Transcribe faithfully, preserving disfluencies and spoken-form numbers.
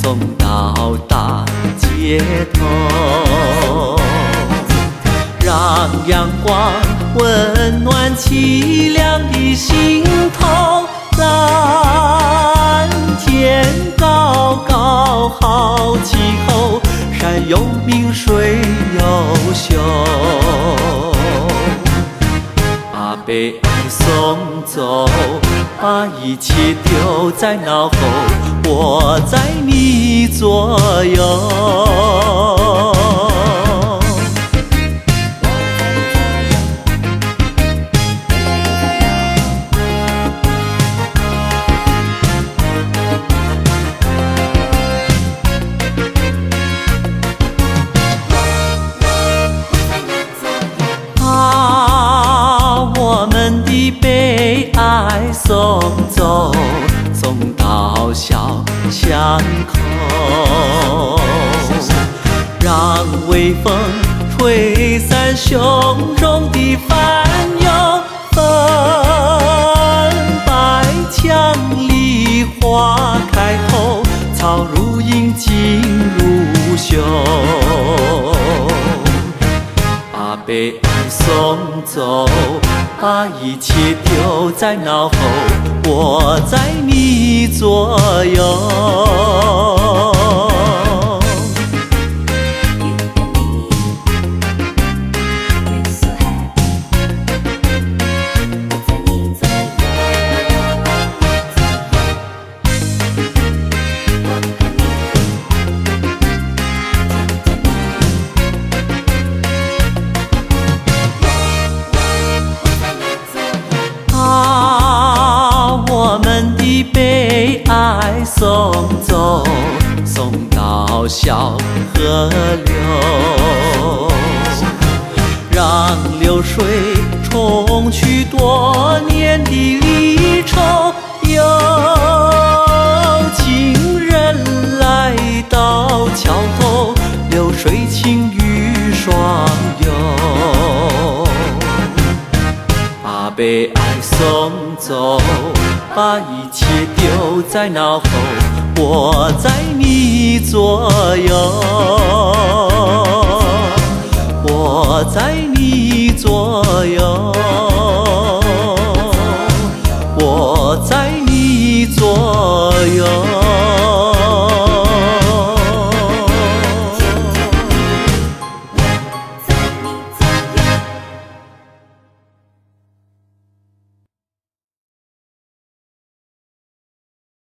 送到大街头，让阳光温暖凄凉的心头。蓝天高高好气候，山有名水有秀。把悲哀送走，把一切丢在脑后，我在你左右。悲哀送走，送到小巷口，让微风吹散胸中的烦忧。分白墙里花开后，草如茵锦如绣。把悲哀送走，把一切丢在脑后，我在你左右。悲哀送走，送到小河流，让流水冲去多年的离愁。有情人来到桥头，流水情侣双游。把悲哀送走，把一切丢在脑后，我在你左右，我在你左右，我在你左右。